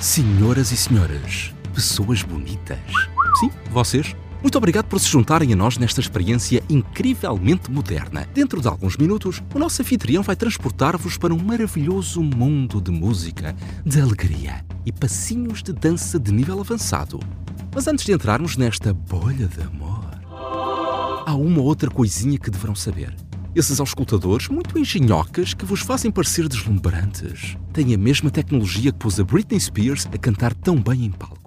Senhoras e senhores, pessoas bonitas. Sim, vocês. Muito obrigado por se juntarem a nós nesta experiência incrivelmente moderna. Dentro de alguns minutos, o nosso anfitrião vai transportar-vos para um maravilhoso mundo de música, de alegria e passinhos de dança de nível avançado. Mas antes de entrarmos nesta bolha de amor, há uma outra coisinha que deverão saber. Esses auscultadores muito engenhocas que vos fazem parecer deslumbrantes têm a mesma tecnologia que pôs a Britney Spears a cantar tão bem em palco.